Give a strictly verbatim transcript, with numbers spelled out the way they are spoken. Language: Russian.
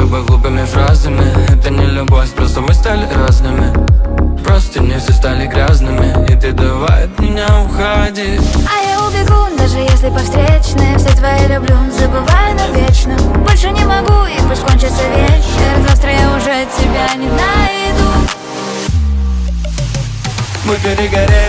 тобой глупыми фразами. Это не любовь, просто мы стали разными. Просто не все стали грязными. И ты давай от меня уходи. А я убегу, даже если по встречной. Все твои люблю, забываю навечно. Больше не могу, и пусть кончится вечер. Завтра я уже тебя не найду. Мы перегорели.